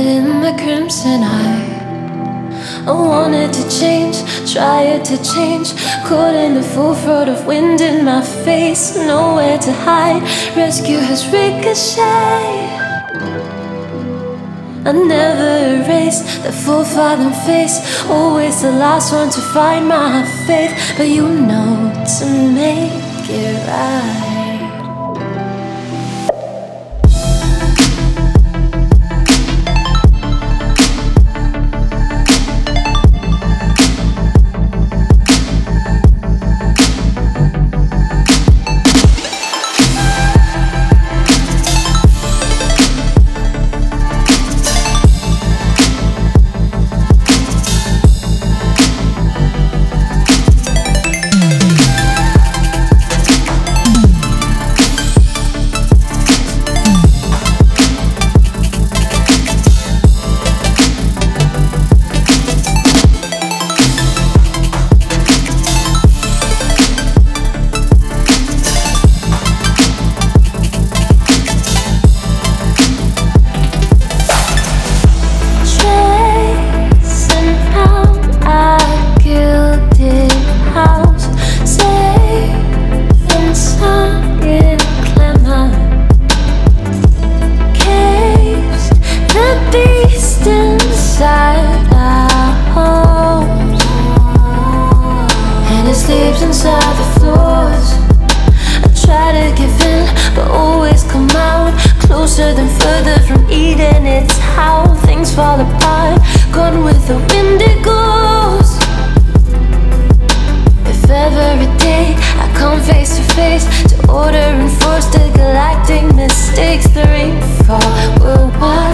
in my crimson eye. I wanted to change, tried to change. Caught in the full throat of wind in my face. Nowhere to hide, rescue has ricocheted. I never erase the full fathom face. Always the last one to find my faith. But you know to make it right. Sleeps inside the floors. I try to give in, but always come out closer than further from Eden. It's how things fall apart. Gone with the wind it goes. If every day I come face to face to order and force the galactic mistakes, the rainfall will watch.